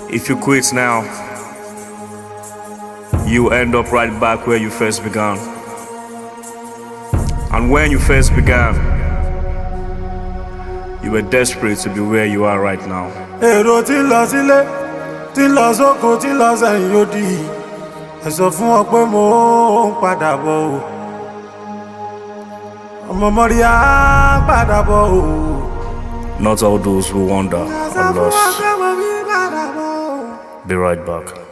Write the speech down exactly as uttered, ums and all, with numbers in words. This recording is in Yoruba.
If you quit now, you end up right back where you first began. And when you first began, you were desperate to be where you are right now. Èrò tí ń lọ sílé, tí ń lọ sóko, tí ń lọ sẹ́yìn odi. Ẹ sọ fún wọn pé mo ń padà bọ̀ o. Ọmọ mọ́rí á padà bọ̀ o. Not all those who wander are lost. Be right back.